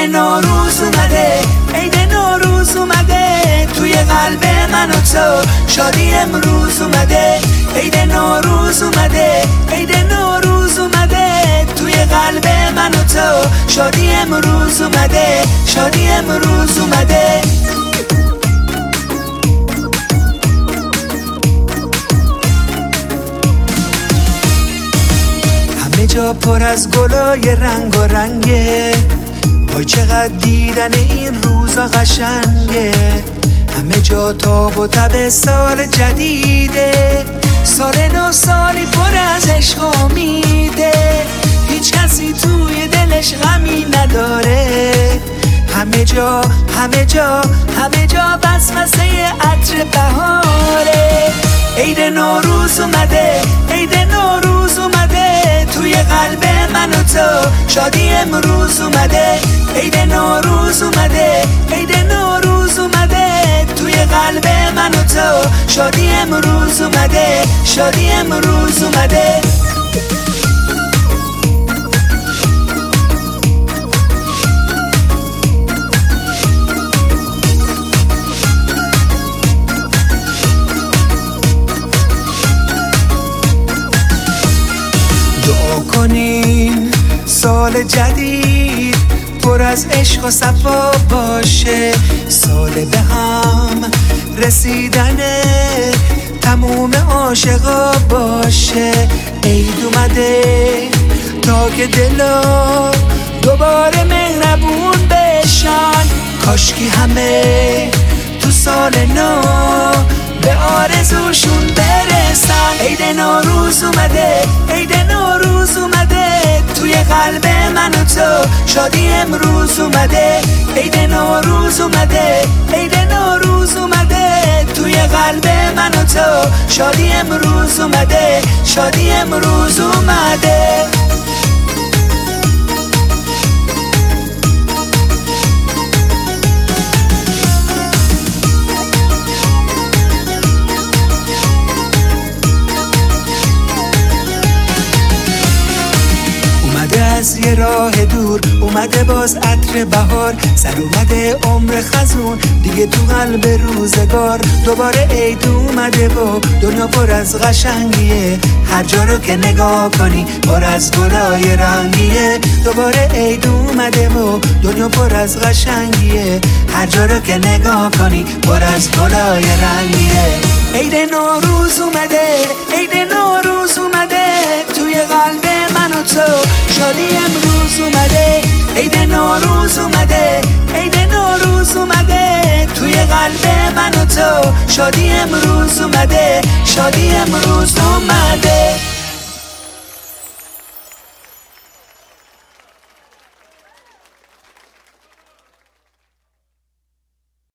نوروز اومده، عید نوروز اومده، توی قلب من و تو شادی امروز اومده. عید نوروز اومده، عید نوروز اومده، توی قلب من و تو شادی امروز اومده، شادی امروز اومده. همه جا پر از گلای رنگ و رنگه، وای چقدر دیدن این روزا قشنگه. همه جا تاب و تب سال جدیده، سال نو سالی پر از عشق و امیده، هیچ کسی توی دلش غمی نداره. همه جا همه جا همه جا وسوسه عطر بهاره. عید نوروز اومده، عید نوروز اومده، توی قلب من و تو شادی امروز اومده. عید نوروز اومده، عید نوروز اومده، توی قلب من و تو شادی امروز اومده، شادی امروز اومده. دعا کنین سال جدید پر از عشق و صفا باشه، سال به هم رسیدن تموم عاشقا باشه. عید اومده تا که دلا دوباره مهربون بشن، کاشکی همه تو سال نو به آرزوشون برسن. عید نوروز اومده، عید نوروز اومده، توی قلب من و تو شادی امروز اومده. عید نوروز اومده، عید نوروز اومده، توی قلب من و تو شادی امروز اومده، شادی امروز اومده. از یه راه دور اومده باز عطر بهار، سر اومده عمر خزون دیگه تو قلب روزگار. دوباره عید اومده و دنیا پر از قشنگیه، هر جا رو که نگاه کنی پر از گلای رنگیه. دوباره عید اومده و دنیا پر از قشنگیه، هر جا رو که نگاه کنی پر از گلای رنگیه. عید نوروز اومده، عید نوروز اومده، توی قلب من و تو شادی امروز اومده. عید نوروز اومده، عید نوروز اومده، توی قلب من و تو شادی امروز اومده، شادی امروز اومده.